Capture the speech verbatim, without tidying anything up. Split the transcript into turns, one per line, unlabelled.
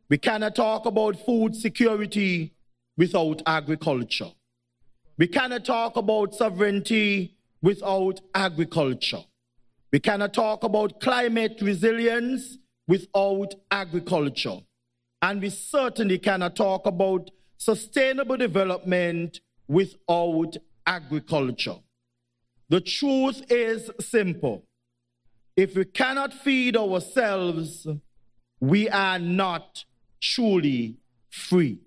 We cannot talk about food security without agriculture. We cannot talk about sovereignty without agriculture. We cannot talk about climate resilience without agriculture. And we certainly cannot talk about sustainable development without agriculture. The truth is simple. If we cannot feed ourselves, we are not truly free.